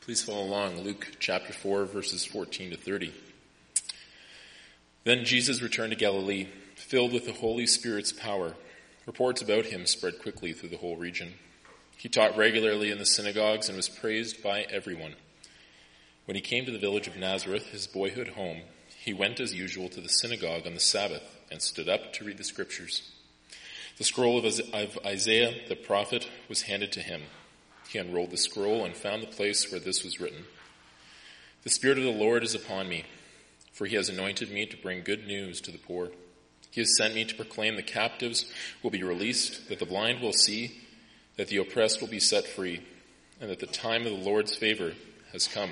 Please follow along, Luke chapter 4, verses 14 to 30. Then Jesus returned to Galilee, filled with the Holy Spirit's power. Reports about him spread quickly through the whole region. He taught regularly in the synagogues and was praised by everyone. When he came to the village of Nazareth, his boyhood home, he went as usual to the synagogue on the Sabbath and stood up to read the scriptures. The scroll of Isaiah the prophet was handed to him. He unrolled the scroll and found the place where this was written. The Spirit of the Lord is upon me, for he has anointed me to bring good news to the poor. He has sent me to proclaim the captives will be released, that the blind will see, that the oppressed will be set free, and that the time of the Lord's favor has come.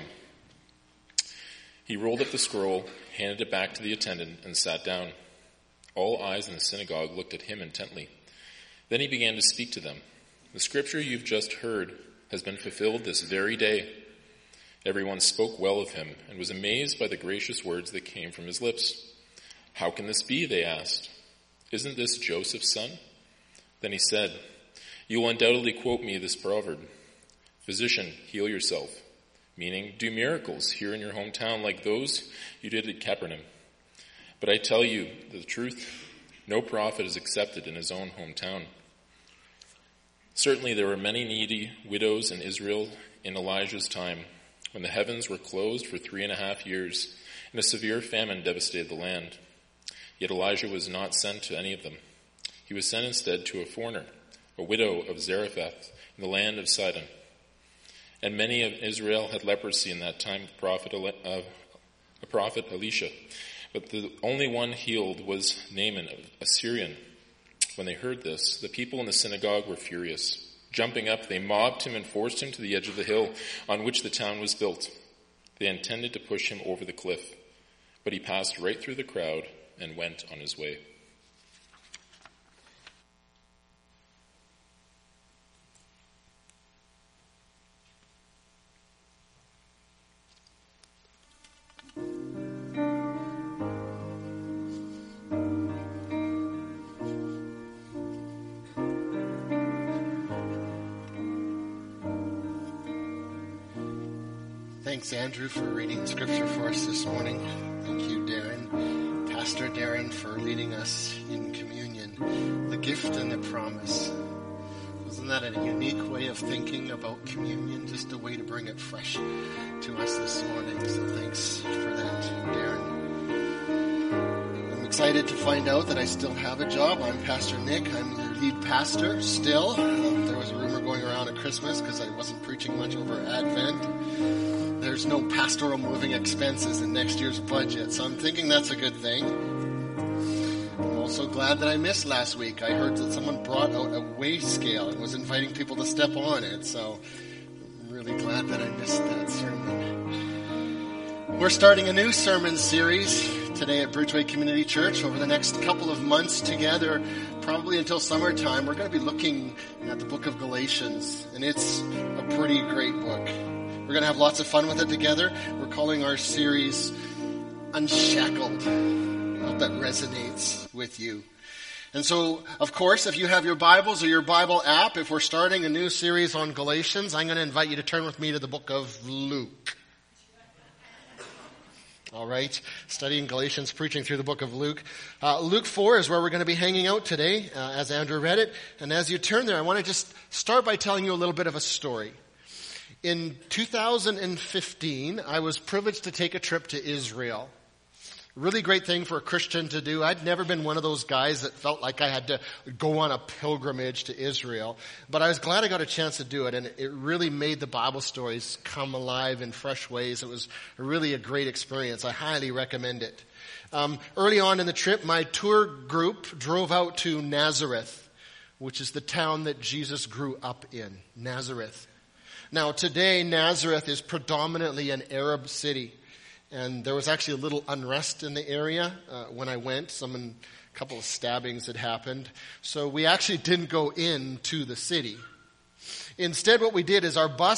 He rolled up the scroll, handed it back to the attendant, and sat down. All eyes in the synagogue looked at him intently. Then he began to speak to them. The scripture you've just heard has been fulfilled this very day. Everyone spoke well of him and was amazed by the gracious words that came from his lips. How can this be? They asked. Isn't this Joseph's son? Then he said, you will undoubtedly quote me this proverb. Physician, heal yourself. Meaning, do miracles here in your hometown like those you did at Capernaum. But I tell you the truth, no prophet is accepted in his own hometown. Certainly there were many needy widows in Israel in Elijah's time, when the heavens were closed for 3.5 years, and a severe famine devastated the land. Yet Elijah was not sent to any of them. He was sent instead to a foreigner, a widow of Zarephath, in the land of Sidon. And many of Israel had leprosy in that time, a prophet Elisha. But the only one healed was Naaman, a Syrian. When they heard this, the people in the synagogue were furious. Jumping up, they mobbed him and forced him to the edge of the hill on which the town was built. They intended to push him over the cliff, but he passed right through the crowd and went on his way. Thanks, Andrew, for reading scripture for us this morning. Thank you, Darren, Pastor Darren, for leading us in communion, the gift and the promise. Wasn't that a unique way of thinking about communion? Just a way to bring it fresh to us this morning. So thanks for that, Darren. I'm excited to find out that I still have a job. I'm Pastor Nick. I'm your lead pastor still. There was a rumor going around at Christmas because I wasn't preaching much over Advent. There's no pastoral moving expenses in next year's budget, so I'm thinking that's a good thing. I'm also glad that I missed last week. I heard that someone brought out a weigh scale and was inviting people to step on it, so I'm really glad that I missed that sermon. We're starting a new sermon series today at Bridgeway Community Church. Over the next couple of months together, probably until summertime, we're going to be looking at the book of Galatians, and it's a pretty great book. We're going to have lots of fun with it together. We're calling our series Unshackled. I hope that resonates with you. And so, of course, if you have your Bibles or your Bible app, if we're starting a new series on Galatians, I'm going to invite you to turn with me to the book of Luke. All right, studying Galatians, preaching through the book of Luke. Luke 4 is where we're going to be hanging out today, as Andrew read it. And as you turn there, I want to just start by telling you a little bit of a story. In 2015, I was privileged to take a trip to Israel. Really great thing for a Christian to do. I'd never been one of those guys that felt like I had to go on a pilgrimage to Israel. But I was glad I got a chance to do it, and it really made the Bible stories come alive in fresh ways. It was really a great experience. I highly recommend it. Early on in the trip, my tour group drove out to Nazareth, which is the town that Jesus grew up in, Nazareth. Now, today, Nazareth is predominantly an Arab city. And there was actually a little unrest in the area when I went. A couple of stabbings had happened. So we actually didn't go into the city. Instead, what we did is our bus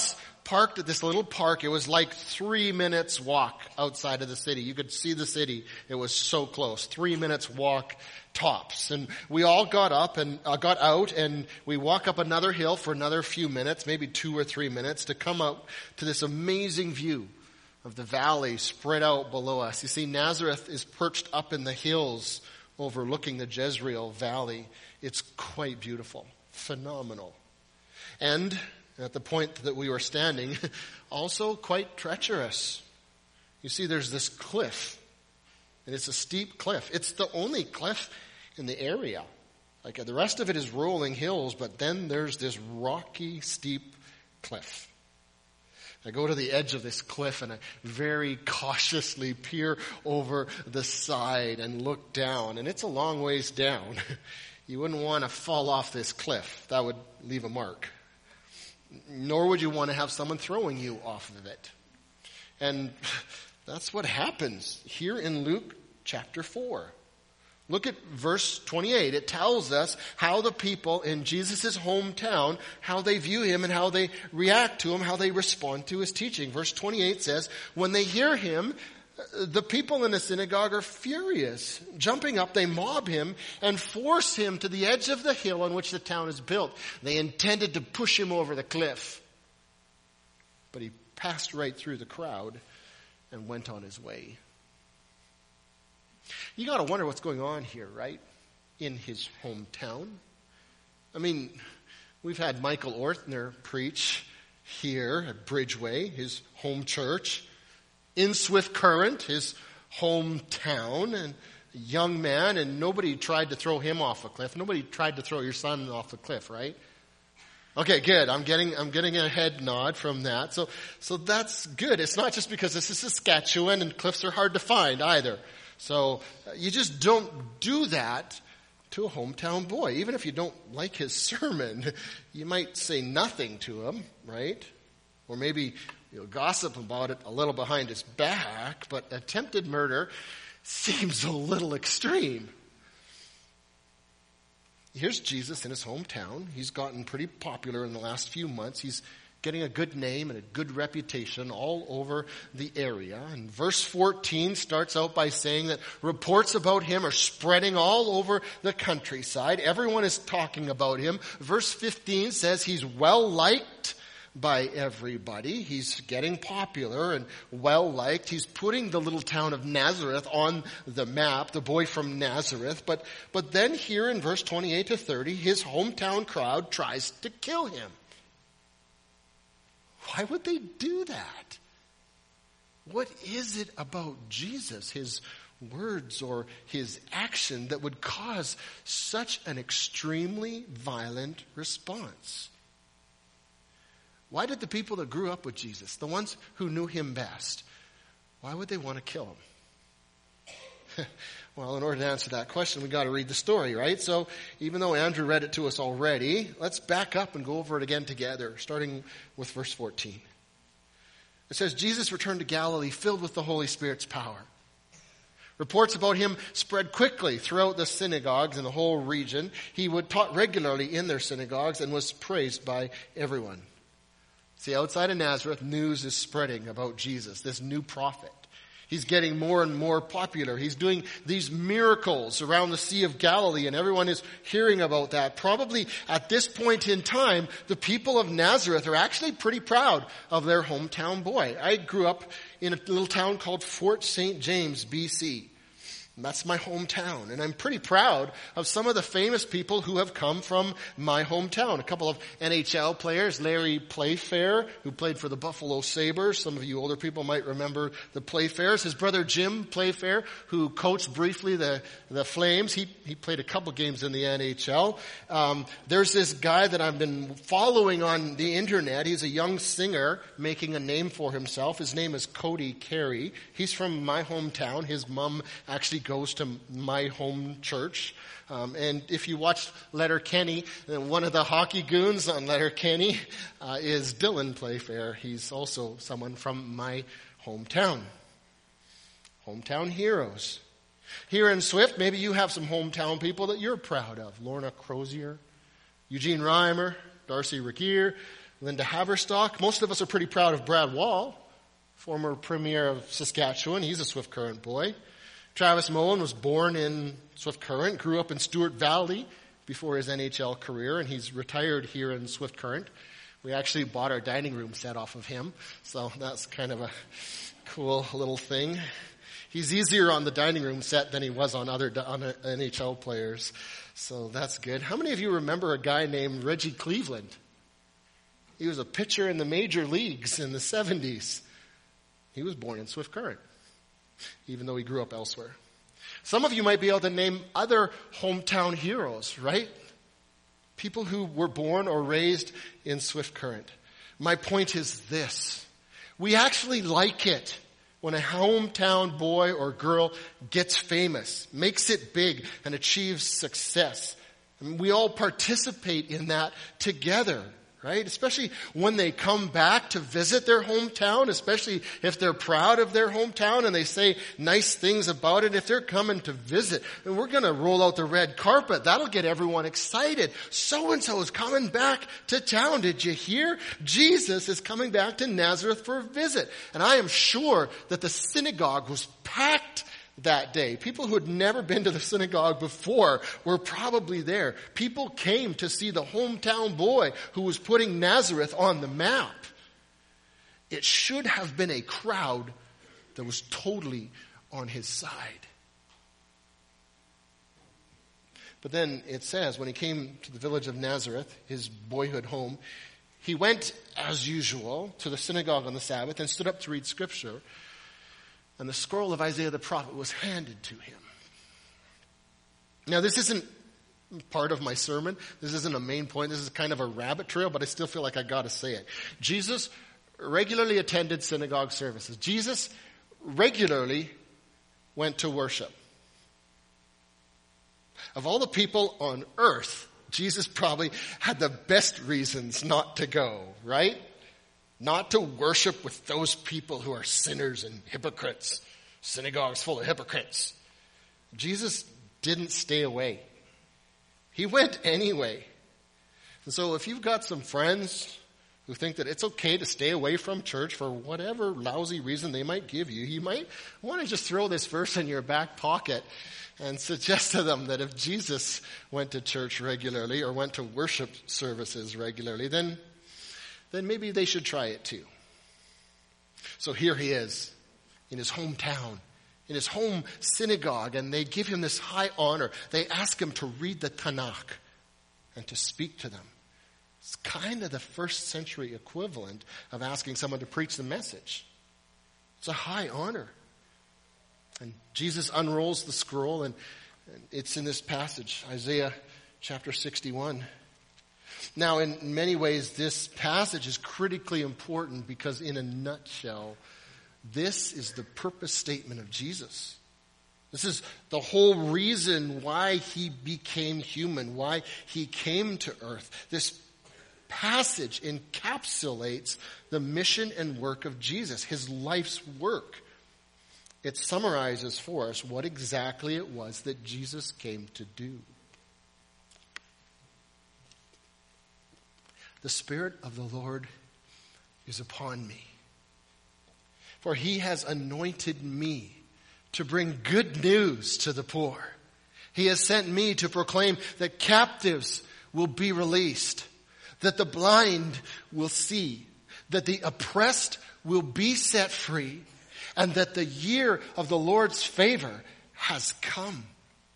parked at this little park. It was like 3 minutes walk outside of the city. You could see the city. It was so close. 3 minutes walk tops. And we all got out and we walk up another hill for another few minutes, maybe 2 or 3 minutes, to come out to this amazing view of the valley spread out below us. You see, Nazareth is perched up in the hills overlooking the Jezreel Valley. It's quite beautiful, phenomenal. And at the point that we were standing, also quite treacherous. You see, there's this cliff, and it's a steep cliff. It's the only cliff in the area. Like the rest of it is rolling hills, but then there's this rocky, steep cliff. I go to the edge of this cliff and I very cautiously peer over the side and look down. And it's a long ways down. You wouldn't want to fall off this cliff. That would leave a mark. Nor would you want to have someone throwing you off of it. And that's what happens here in Luke chapter 4. Look at verse 28. It tells us how the people in Jesus' hometown, how they view him and how they react to him, how they respond to his teaching. Verse 28 says, when they hear him, the people in the synagogue are furious. Jumping up, they mob him and force him to the edge of the hill on which the town is built. They intended to push him over the cliff. But he passed right through the crowd and went on his way. You got to wonder what's going on here, right? In his hometown. I mean, we've had Michael Ortner preach here at Bridgeway, his home church. In Swift Current, his hometown, and a young man, and nobody tried to throw him off a cliff. Nobody tried to throw your son off a cliff, right? Okay, good. I'm getting a head nod from that. So that's good. It's not just because this is Saskatchewan and cliffs are hard to find either. So you just don't do that to a hometown boy. Even if you don't like his sermon, you might say nothing to him, right? Or maybe you'll gossip about it a little behind his back, but attempted murder seems a little extreme. Here's Jesus in his hometown. He's gotten pretty popular in the last few months. He's getting a good name and a good reputation all over the area. And verse 14 starts out by saying that reports about him are spreading all over the countryside. Everyone is talking about him. Verse 15 says he's well liked by everybody. He's getting popular and well liked. He's putting the little town of Nazareth on the map, the boy from Nazareth. But then here in verse 28 to 30, his hometown crowd tries to kill him. Why would they do that? What is it about Jesus, his words or his action, that would cause such an extremely violent response? Why did the people that grew up with Jesus, the ones who knew him best, why would they want to kill him? Well, in order to answer that question, we got to read the story, right? So even though Andrew read it to us already, let's back up and go over it again together, starting with verse 14. It says, Jesus returned to Galilee filled with the Holy Spirit's power. Reports about him spread quickly throughout the synagogues in the whole region. He would taught regularly in their synagogues and was praised by everyone. See, outside of Nazareth, news is spreading about Jesus, this new prophet. He's getting more and more popular. He's doing these miracles around the Sea of Galilee, and everyone is hearing about that. Probably at this point in time, the people of Nazareth are actually pretty proud of their hometown boy. I grew up in a little town called Fort St. James, BC. And that's my hometown. And I'm pretty proud of some of the famous people who have come from my hometown. A couple of NHL players, Larry Playfair, who played for the Buffalo Sabres. Some of you older people might remember the Playfairs. His brother Jim Playfair, who coached briefly the Flames. He played a couple games in the NHL. There's this guy that I've been following on the internet. He's a young singer making a name for himself. His name is Cody Carey. He's from my hometown. His mom actually goes to my home church. And if you watch Letterkenny, one of the hockey goons on Letterkenny is Dylan Playfair. He's also someone from my hometown. Hometown heroes. Here in Swift, maybe you have some hometown people that you're proud of. Lorna Crozier, Eugene Reimer, Darcy Riquier, Linda Haverstock. Most of us are pretty proud of Brad Wall, former premier of Saskatchewan. He's a Swift Current boy. Travis Moen was born in Swift Current, grew up in Stewart Valley before his NHL career, and he's retired here in Swift Current. We actually bought our dining room set off of him, so that's kind of a cool little thing. He's easier on the dining room set than he was on other NHL players, so that's good. How many of you remember a guy named Reggie Cleveland? He was a pitcher in the major leagues in the 70s. He was born in Swift Current, even though he grew up elsewhere. Some of you might be able to name other hometown heroes, right? People who were born or raised in Swift Current. My point is this. We actually like it when a hometown boy or girl gets famous, makes it big, and achieves success. And we all participate in that together, right? Especially when they come back to visit their hometown, especially if they're proud of their hometown and they say nice things about it. If they're coming to visit, and we're going to roll out the red carpet, that'll get everyone excited. So-and-so is coming back to town. Did you hear? Jesus is coming back to Nazareth for a visit. And I am sure that the synagogue was packed that day. People who had never been to the synagogue before were probably there. People came to see the hometown boy who was putting Nazareth on the map. It should have been a crowd that was totally on his side. But then it says, when he came to the village of Nazareth, his boyhood home, he went, as usual, to the synagogue on the Sabbath and stood up to read Scripture. And the scroll of Isaiah the prophet was handed to him. Now, this isn't part of my sermon. This isn't a main point. This is kind of a rabbit trail, but I still feel like I got to say it. Jesus regularly attended synagogue services. Jesus regularly went to worship. Of all the people on earth, Jesus probably had the best reasons not to go, right? Not to worship with those people who are sinners and hypocrites. Synagogues full of hypocrites. Jesus didn't stay away. He went anyway. And so if you've got some friends who think that it's okay to stay away from church for whatever lousy reason they might give you, you might want to just throw this verse in your back pocket and suggest to them that if Jesus went to church regularly or went to worship services regularly, then maybe they should try it too. So here he is in his hometown, in his home synagogue, and they give him this high honor. They ask him to read the Tanakh and to speak to them. It's kind of the first century equivalent of asking someone to preach the message. It's a high honor. And Jesus unrolls the scroll, and it's in this passage, Isaiah chapter 61. Now, in many ways, this passage is critically important because in a nutshell, this is the purpose statement of Jesus. This is the whole reason why he became human, why he came to earth. This passage encapsulates the mission and work of Jesus, his life's work. It summarizes for us what exactly it was that Jesus came to do. The Spirit of the Lord is upon me, for he has anointed me to bring good news to the poor. He has sent me to proclaim that captives will be released, that the blind will see, that the oppressed will be set free, and that the year of the Lord's favor has come.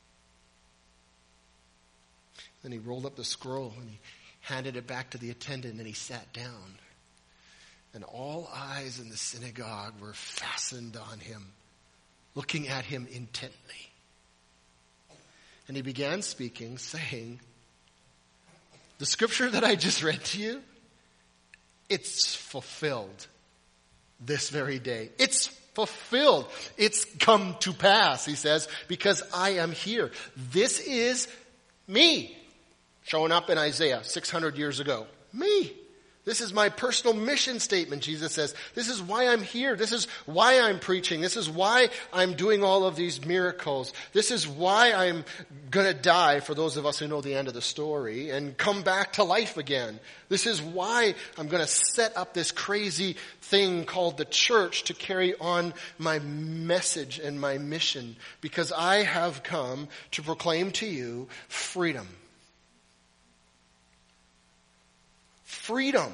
Then he rolled up the scroll and he handed it back to the attendant, and he sat down. And all eyes in the synagogue were fastened on him, looking at him intently. And he began speaking, saying, the scripture that I just read to you, it's fulfilled this very day. It's fulfilled. It's come to pass, he says, because I am here. This is me. Showing up in Isaiah 600 years ago. Me. This is my personal mission statement, Jesus says. This is why I'm here. This is why I'm preaching. This is why I'm doing all of these miracles. This is why I'm going to die, for those of us who know the end of the story, and come back to life again. This is why I'm going to set up this crazy thing called the church to carry on my message and my mission, because I have come to proclaim to you freedom. Freedom.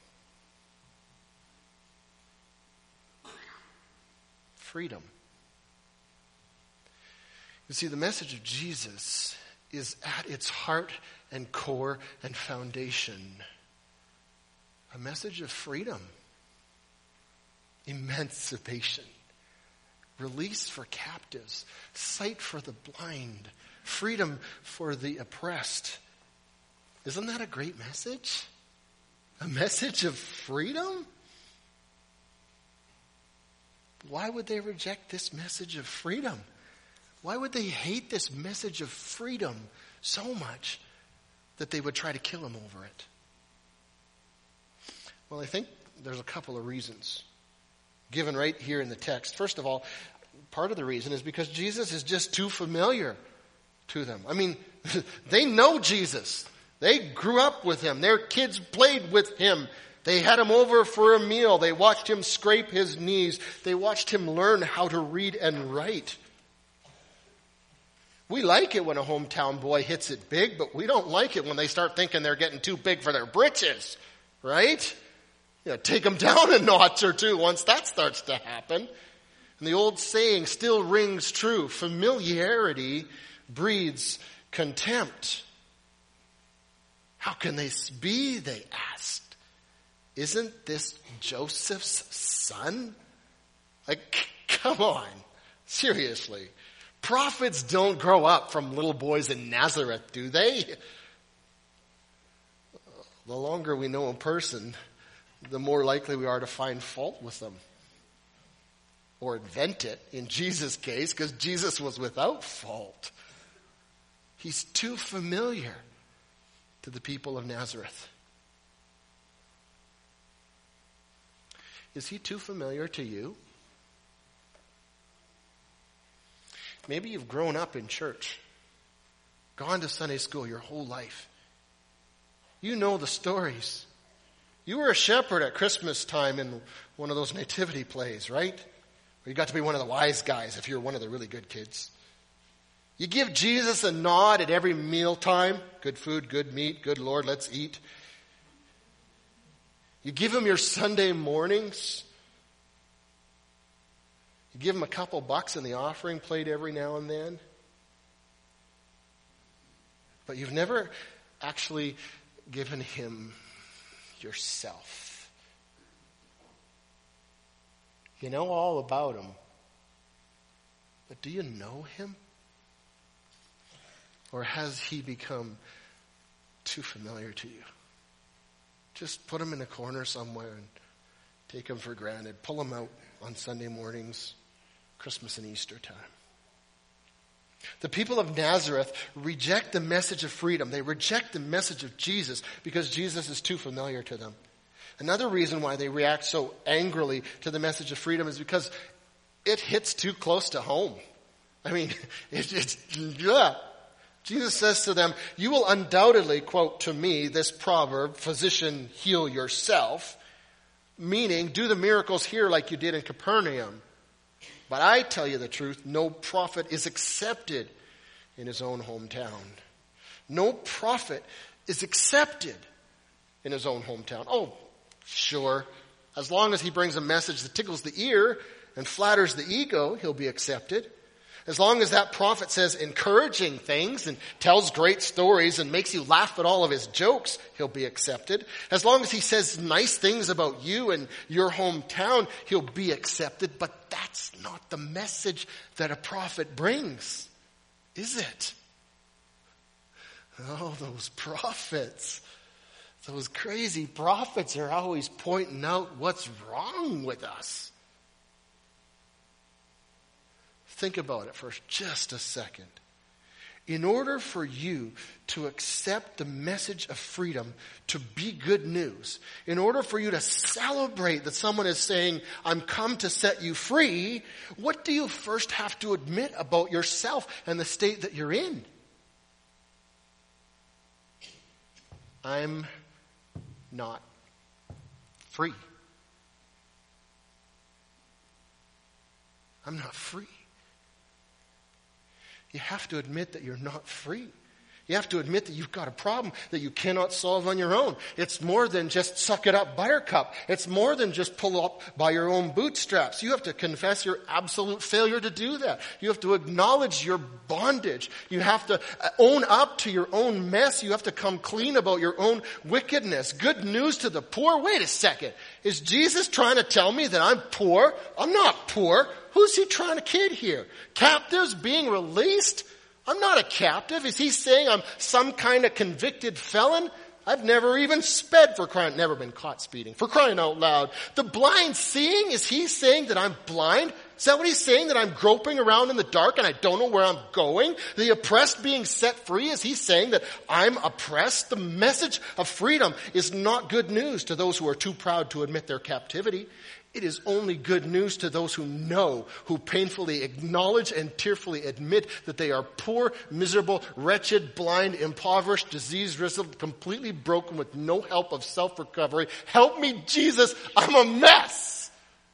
Freedom. You see, the message of Jesus is at its heart and core and foundation a message of freedom, emancipation, release for captives, sight for the blind, freedom for the oppressed. Isn't that a great message? A message of freedom? Why would they reject this message of freedom? Why would they hate this message of freedom so much that they would try to kill him over it? Well, I think there's a couple of reasons given right here in the text. First of all, part of the reason is because Jesus is just too familiar to them. I mean, they know Jesus. They grew up with him. Their kids played with him. They had him over for a meal. They watched him scrape his knees. They watched him learn how to read and write. We like it when a hometown boy hits it big, but we don't like it when they start thinking they're getting too big for their britches, right? Take them down a notch or two once that starts to happen. And the old saying still rings true. Familiarity breeds contempt. How can this be, they asked. Isn't this Joseph's son? Like, come on. Seriously. Prophets don't grow up from little boys in Nazareth, do they? The longer we know a person, the more likely we are to find fault with them. Or invent it, in Jesus' case, because Jesus was without fault. He's too familiar to the people of Nazareth. Is he too familiar to you? Maybe you've grown up in church, gone to Sunday school your whole life. You know the stories. You were a shepherd at Christmas time in one of those nativity plays, right? Or you got to be one of the wise guys if you're one of the really good kids. You give Jesus a nod at every mealtime. Good food, good meat, good Lord, let's eat. You give him your Sunday mornings. You give him a couple bucks in the offering plate every now and then. But you've never actually given him yourself. You know all about him. But do you know him? Or has he become too familiar to you? Just put him in a corner somewhere and take him for granted. Pull him out on Sunday mornings, Christmas and Easter time. The people of Nazareth reject the message of freedom. They reject the message of Jesus because Jesus is too familiar to them. Another reason why they react so angrily to the message of freedom is because it hits too close to home. I mean, yeah. Jesus says to them, you will undoubtedly quote to me this proverb, physician, heal yourself, meaning do the miracles here like you did in Capernaum. But I tell you the truth, no prophet is accepted in his own hometown. No prophet is accepted in his own hometown. Oh, sure. As long as he brings a message that tickles the ear and flatters the ego, he'll be accepted. As long as that prophet says encouraging things and tells great stories and makes you laugh at all of his jokes, he'll be accepted. As long as he says nice things about you and your hometown, he'll be accepted. But that's not the message that a prophet brings, is it? Oh, those prophets. Those crazy prophets are always pointing out what's wrong with us. Think about it for just a second. In order for you to accept the message of freedom to be good news, in order for you to celebrate that someone is saying, I'm come to set you free, what do you first have to admit about yourself and the state that you're in? I'm not free. I'm not free. You have to admit that you're not free. You have to admit that you've got a problem that you cannot solve on your own. It's more than just suck it up, buttercup. It's more than just pull up by your own bootstraps. You have to confess your absolute failure to do that. You have to acknowledge your bondage. You have to own up to your own mess. You have to come clean about your own wickedness. Good news to the poor. Wait a second. Is Jesus trying to tell me that I'm poor? I'm not poor. Who's he trying to kid here? Captives being released? I'm not a captive. Is he saying I'm some kind of convicted felon? I've never even sped never been caught speeding, for crying out loud. The blind seeing? Is he saying that I'm blind? Is that what he's saying, that I'm groping around in the dark and I don't know where I'm going? The oppressed being set free? Is he saying that I'm oppressed? The message of freedom is not good news to those who are too proud to admit their captivity. It is only good news to those who know, who painfully acknowledge and tearfully admit that they are poor, miserable, wretched, blind, impoverished, disease-riddled, completely broken with no help of self-recovery. Help me, Jesus, I'm a mess.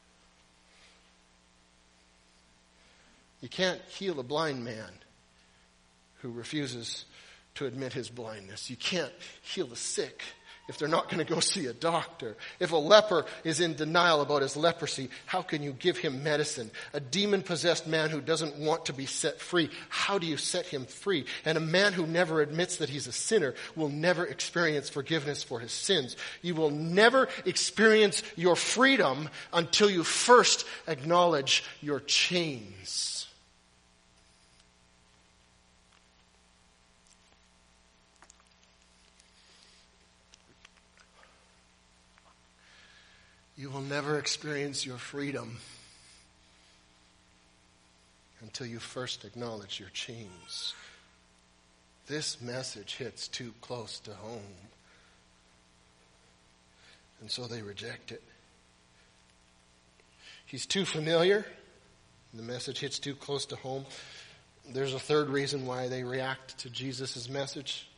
You can't heal a blind man who refuses to admit his blindness. You can't heal the sick if they're not going to go see a doctor. If a leper is in denial about his leprosy, how can you give him medicine? A demon-possessed man who doesn't want to be set free, how do you set him free? And a man who never admits that he's a sinner will never experience forgiveness for his sins. You will never experience your freedom until you first acknowledge your chains. You will never experience your freedom until you first acknowledge your chains. This message hits too close to home. And so they reject it. He's too familiar. The message hits too close to home. There's a third reason why they react to Jesus' message.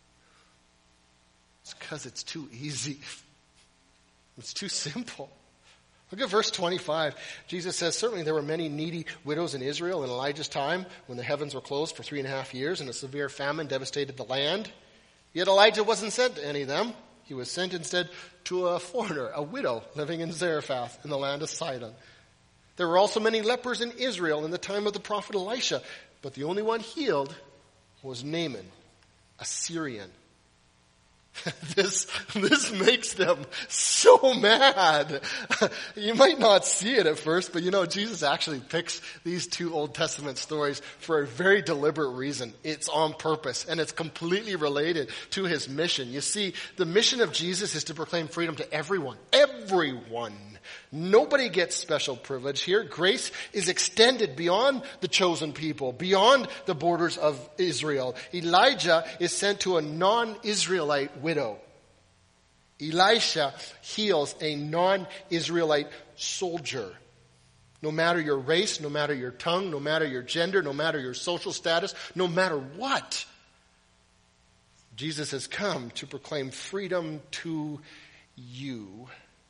It's because it's too easy. It's too simple. Look at verse 25. Jesus says, certainly there were many needy widows in Israel in Elijah's time when the heavens were closed for 3.5 years and a severe famine devastated the land. Yet Elijah wasn't sent to any of them. He was sent instead to a foreigner, a widow living in Zarephath in the land of Sidon. There were also many lepers in Israel in the time of the prophet Elisha, but the only one healed was Naaman, a Syrian. This makes them so mad. You might not see it at first, but Jesus actually picks these two Old Testament stories for a very deliberate reason. It's on purpose, and it's completely related to his mission. You see, the mission of Jesus is to proclaim freedom to everyone. Everyone. Nobody gets special privilege here. Grace is extended beyond the chosen people, beyond the borders of Israel. Elijah is sent to a non-Israelite widow. Elisha heals a non-Israelite soldier. No matter your race, no matter your tongue, no matter your gender, no matter your social status, no matter what, Jesus has come to proclaim freedom to you.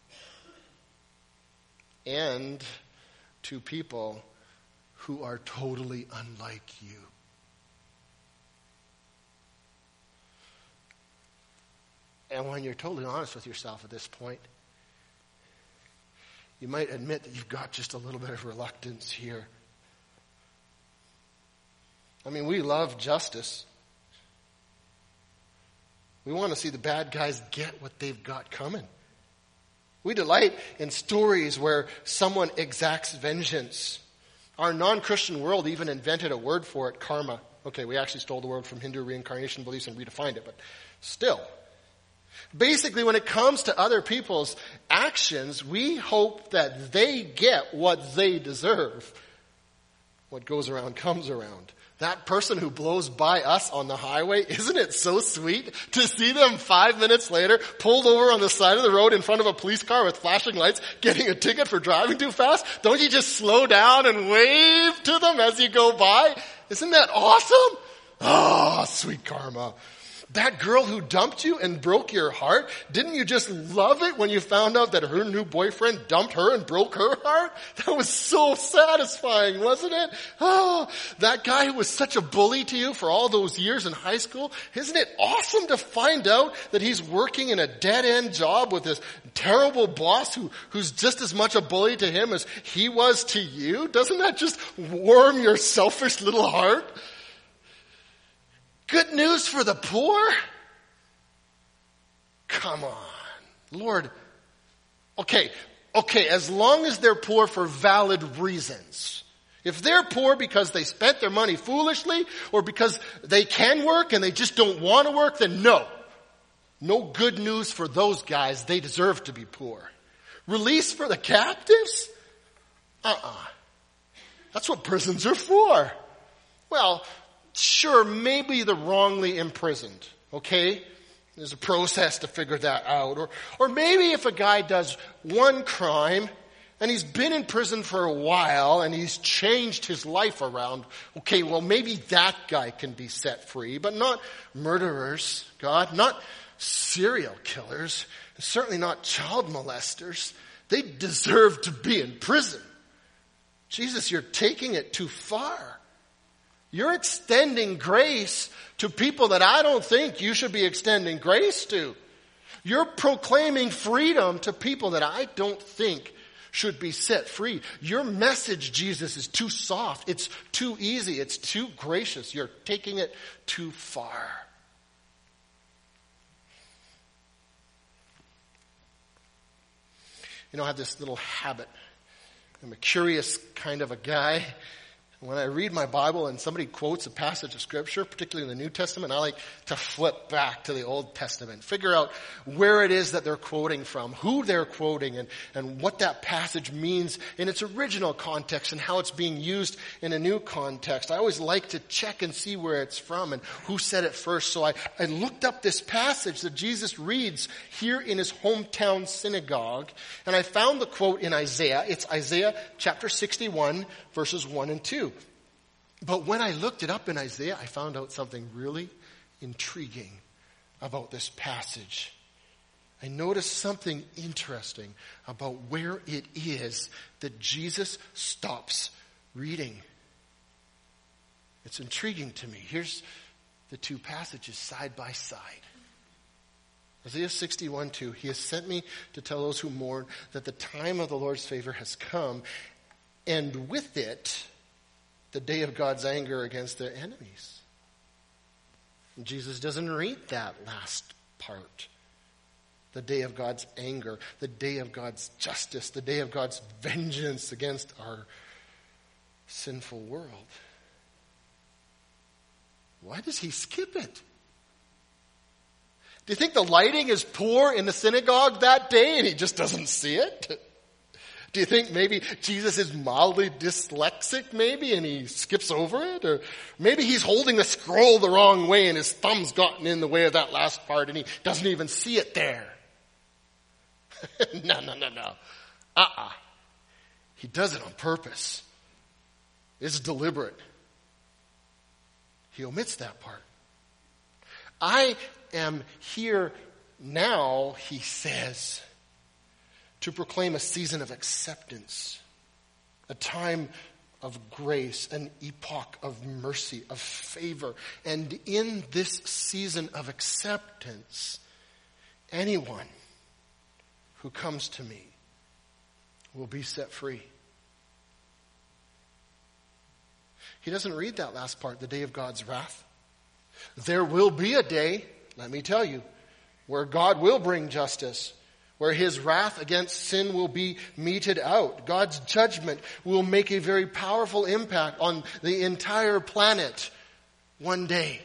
And to people who are totally unlike you. And when you're totally honest with yourself at this point, you might admit that you've got just a little bit of reluctance here. I mean, we love justice. We want to see the bad guys get what they've got coming. We delight in stories where someone exacts vengeance. Our non-Christian world even invented a word for it, karma. Okay, we actually stole the word from Hindu reincarnation beliefs and redefined it, but still. Basically, when it comes to other people's actions, we hope that they get what they deserve. what goes around comes around. That person who blows by us on the highway, isn't it so sweet to see them 5 minutes later pulled over on the side of the road in front of a police car with flashing lights getting a ticket for driving too fast? Don't you just slow down and wave to them as you go by? Isn't that awesome? Oh, sweet karma. That girl who dumped you and broke your heart, didn't you just love it when you found out that her new boyfriend dumped her and broke her heart? That was so satisfying, wasn't it? Oh, that guy who was such a bully to you for all those years in high school, isn't it awesome to find out that he's working in a dead-end job with this terrible boss who's just as much a bully to him as he was to you? Doesn't that just warm your selfish little heart? Good news for the poor? Come on. Lord, okay, as long as they're poor for valid reasons. If they're poor because they spent their money foolishly or because they can work and they just don't want to work, then no. No good news for those guys. They deserve to be poor. Release for the captives? That's what prisons are for. Well, sure, maybe the wrongly imprisoned, okay? There's a process to figure that out. Or maybe if a guy does one crime and he's been in prison for a while and he's changed his life around, okay, well maybe that guy can be set free, but not murderers, God, not serial killers, and certainly not child molesters. They deserve to be in prison. Jesus, you're taking it too far. You're extending grace to people that I don't think you should be extending grace to. You're proclaiming freedom to people that I don't think should be set free. Your message, Jesus, is too soft. It's too easy. It's too gracious. You're taking it too far. You know, I have this little habit. I'm a curious kind of a guy. When I read my Bible and somebody quotes a passage of Scripture, particularly in the New Testament, I like to flip back to the Old Testament, figure out where it is that they're quoting from, who they're quoting, and what that passage means in its original context and how it's being used in a new context. I always like to check and see where it's from and who said it first. So I looked up this passage that Jesus reads here in his hometown synagogue, and I found the quote in Isaiah. It's Isaiah chapter 61, verses 1 and 2. But when I looked it up in Isaiah, I found out something really intriguing about this passage. I noticed something interesting about where it is that Jesus stops reading. It's intriguing to me. Here's the two passages side by side. Isaiah 61:2, he has sent me to tell those who mourn that the time of the Lord's favor has come, and with it, the day of God's anger against their enemies. And Jesus doesn't read that last part. The day of God's anger, the day of God's justice, the day of God's vengeance against our sinful world. Why does he skip it? Do you think the lighting is poor in the synagogue that day and he just doesn't see it? Do you think maybe Jesus is mildly dyslexic maybe and he skips over it? Or maybe he's holding the scroll the wrong way and his thumb's gotten in the way of that last part and he doesn't even see it there. No. He does it on purpose. It's deliberate. He omits that part. I am here now, he says, to proclaim a season of acceptance, a time of grace, an epoch of mercy, of favor. And in this season of acceptance, anyone who comes to me will be set free. He doesn't read that last part, the day of God's wrath. There will be a day, let me tell you, where God will bring justice, where his wrath against sin will be meted out. God's judgment will make a very powerful impact on the entire planet one day.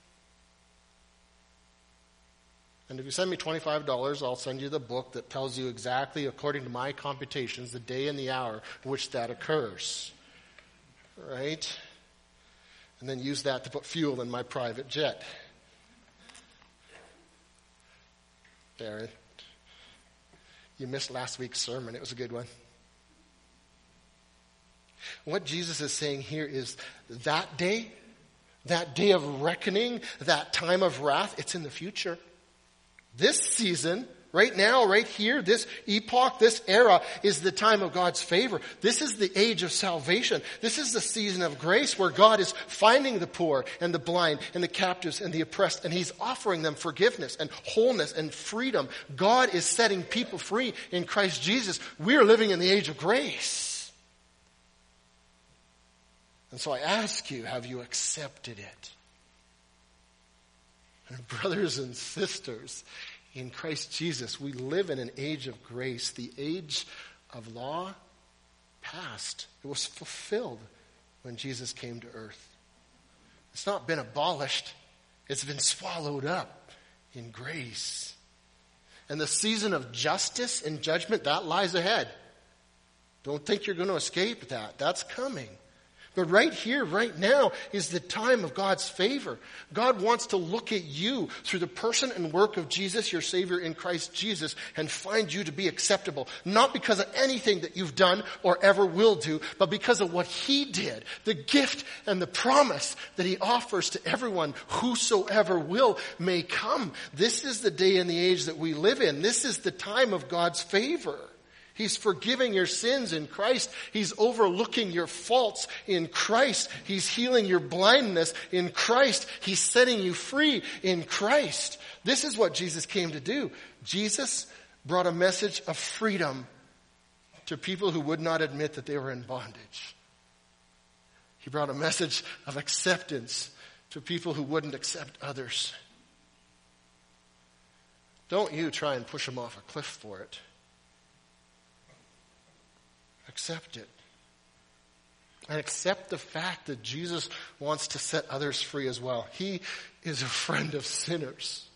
And if you send me $25, I'll send you the book that tells you exactly, according to my computations, the day and the hour in which that occurs. right? And then use that to put fuel in my private jet. There. You missed last week's sermon. It was a good one. What Jesus is saying here is that day of reckoning, that time of wrath, it's in the future. This season, right now, right here, this epoch, this era is the time of God's favor. This is the age of salvation. This is the season of grace where God is finding the poor and the blind and the captives and the oppressed, and He's offering them forgiveness and wholeness and freedom. God is setting people free in Christ Jesus. We are living in the age of grace. And so I ask you, have you accepted it? And brothers and sisters, in Christ Jesus, we live in an age of grace. The age of law passed. It was fulfilled when Jesus came to earth. It's not been abolished. It's been swallowed up in grace. And the season of justice and judgment, that lies ahead. Don't think you're going to escape that. That's coming. But right here, right now, is the time of God's favor. God wants to look at you through the person and work of Jesus, your Savior in Christ Jesus, and find you to be acceptable. Not because of anything that you've done or ever will do, but because of what He did. The gift and the promise that He offers to everyone, whosoever will may come. This is the day and the age that we live in. This is the time of God's favor. He's forgiving your sins in Christ. He's overlooking your faults in Christ. He's healing your blindness in Christ. He's setting you free in Christ. This is what Jesus came to do. Jesus brought a message of freedom to people who would not admit that they were in bondage. He brought a message of acceptance to people who wouldn't accept others. Don't you try and push them off a cliff for it. Accept it. And accept the fact that Jesus wants to set others free as well. He is a friend of sinners.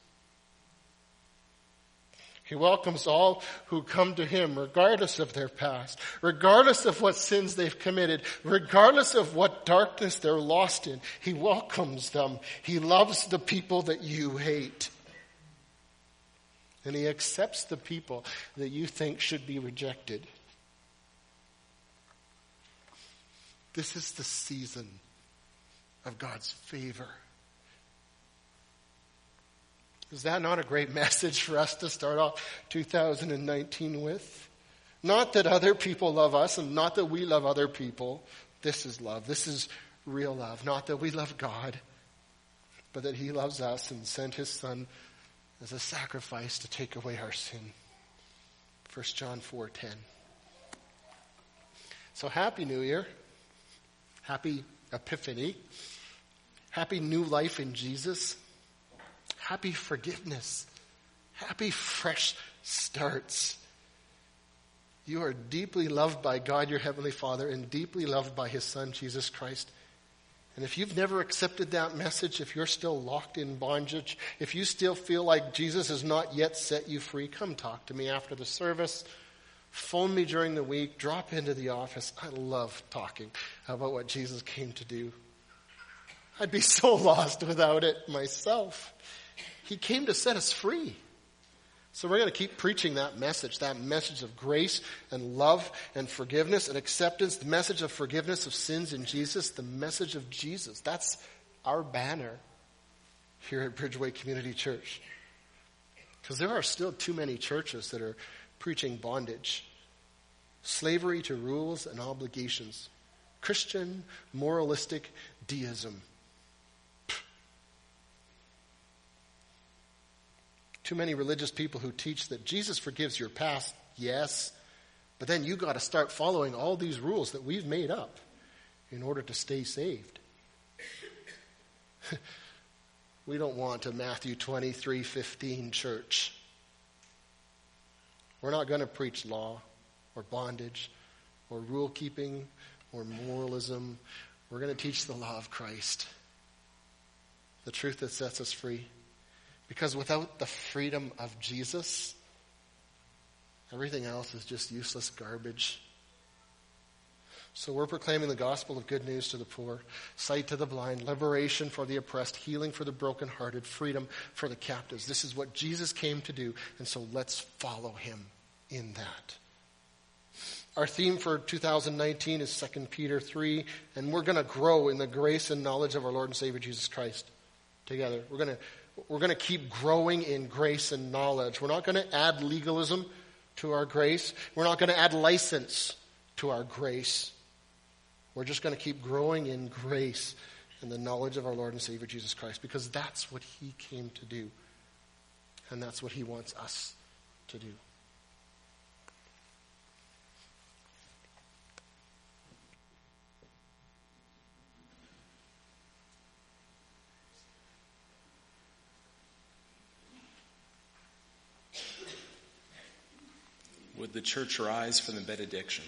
He welcomes all who come to Him, regardless of their past, regardless of what sins they've committed, regardless of what darkness they're lost in. He welcomes them. He loves the people that you hate. And He accepts the people that you think should be rejected. This is the season of God's favor. Is that not a great message for us to start off 2019 with? Not that other people love us and not that we love other people. This is love. This is real love. Not that we love God, but that He loves us and sent His Son as a sacrifice to take away our sin. 1 John 4:10. So happy New Year. Happy Epiphany. Happy new life in Jesus. Happy forgiveness. Happy fresh starts. You are deeply loved by God, your Heavenly Father, and deeply loved by His Son, Jesus Christ. And if you've never accepted that message, if you're still locked in bondage, if you still feel like Jesus has not yet set you free, come talk to me after the service. Phone me during the week. Drop into the office. I love talking about what Jesus came to do. I'd be so lost without it myself. He came to set us free. So we're going to keep preaching that message of grace and love and forgiveness and acceptance, the message of forgiveness of sins in Jesus, the message of Jesus. That's our banner here at Bridgeway Community Church. Because there are still too many churches that are preaching bondage, slavery to rules and obligations, Christian moralistic deism. Too many religious people who teach that Jesus forgives your past, yes, but then you got to start following all these rules that we've made up in order to stay saved. We don't want a Matthew 23:15 church. We're not going to preach law or bondage or rule keeping or moralism. We're going to teach the law of Christ, the truth that sets us free. Because without the freedom of Jesus, everything else is just useless garbage. So we're proclaiming the gospel of good news to the poor, sight to the blind, liberation for the oppressed, healing for the brokenhearted, freedom for the captives. This is what Jesus came to do, and so let's follow him in that. Our theme for 2019 is 2 Peter 3, and we're going to grow in the grace and knowledge of our Lord and Savior Jesus Christ together. We're going to keep growing in grace and knowledge. We're not going to add legalism to our grace. We're not going to add license to our grace. We're just going to keep growing in grace and the knowledge of our Lord and Savior Jesus Christ, because that's what he came to do. And that's what he wants us to do. Would the church rise for the benediction?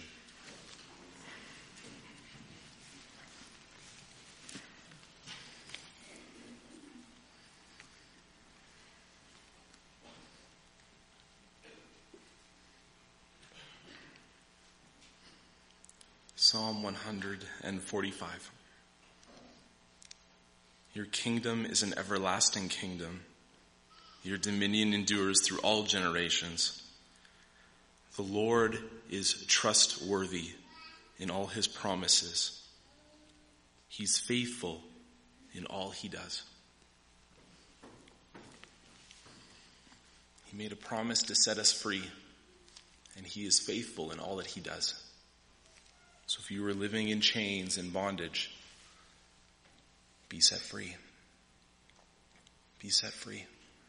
Psalm 145. Your kingdom is an everlasting kingdom. Your dominion endures through all generations. The Lord is trustworthy in all his promises. He's faithful in all he does. He made a promise to set us free, and he is faithful in all that he does. So if you were living in chains and bondage, be set free. Be set free.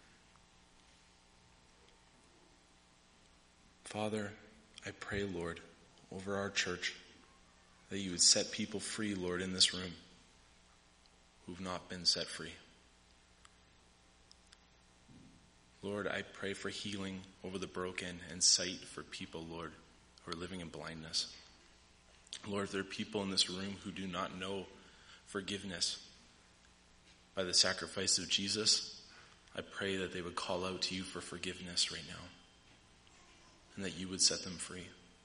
Father, I pray, Lord, over our church, that you would set people free, Lord, in this room who've not been set free. Lord, I pray for healing over the broken and sight for people, Lord, who are living in blindness. Lord, if there are people in this room who do not know forgiveness by the sacrifice of Jesus, I pray that they would call out to you for forgiveness right now, and that you would set them free.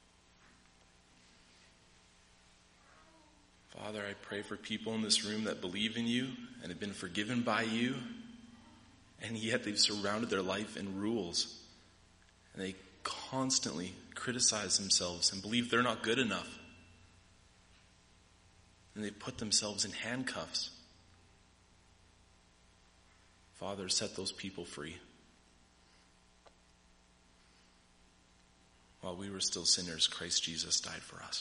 Father, I pray for people in this room that believe in you and have been forgiven by you, and yet they've surrounded their life in rules, and they constantly criticize themselves and believe they're not good enough. And they put themselves in handcuffs. Father, set those people free. While we were still sinners, Christ Jesus died for us.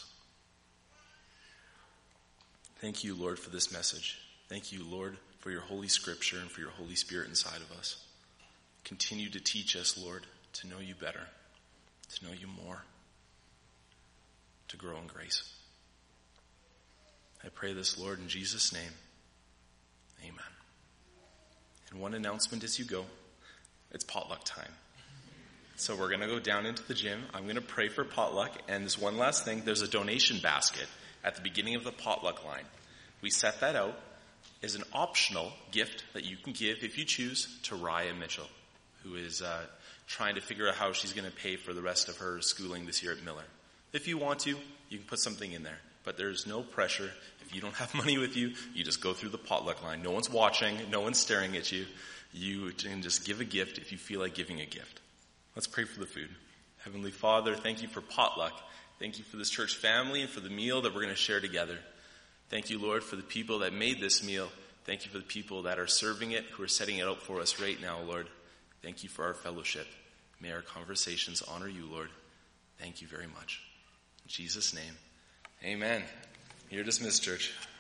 Thank you, Lord, for this message. Thank you, Lord, for your Holy Scripture and for your Holy Spirit inside of us. Continue to teach us, Lord, to know you better, to know you more, to grow in grace. I pray this, Lord, in Jesus' name. Amen. And one announcement as you go. It's potluck time. So we're going to go down into the gym. I'm going to pray for potluck. And there's one last thing. There's a donation basket at the beginning of the potluck line. We set that out as an optional gift that you can give, if you choose, to Raya Mitchell, who is trying to figure out how she's going to pay for the rest of her schooling this year at Miller. If you want to, you can put something in there. But there's no pressure. If you don't have money with you, you just go through the potluck line. No one's watching. No one's staring at you. You can just give a gift if you feel like giving a gift. Let's pray for the food. Heavenly Father, thank you for potluck. Thank you for this church family and for the meal that we're going to share together. Thank you, Lord, for the people that made this meal. Thank you for the people that are serving it, who are setting it up for us right now, Lord. Thank you for our fellowship. May our conversations honor you, Lord. Thank you very much. In Jesus' name. Amen. You're dismissed, church.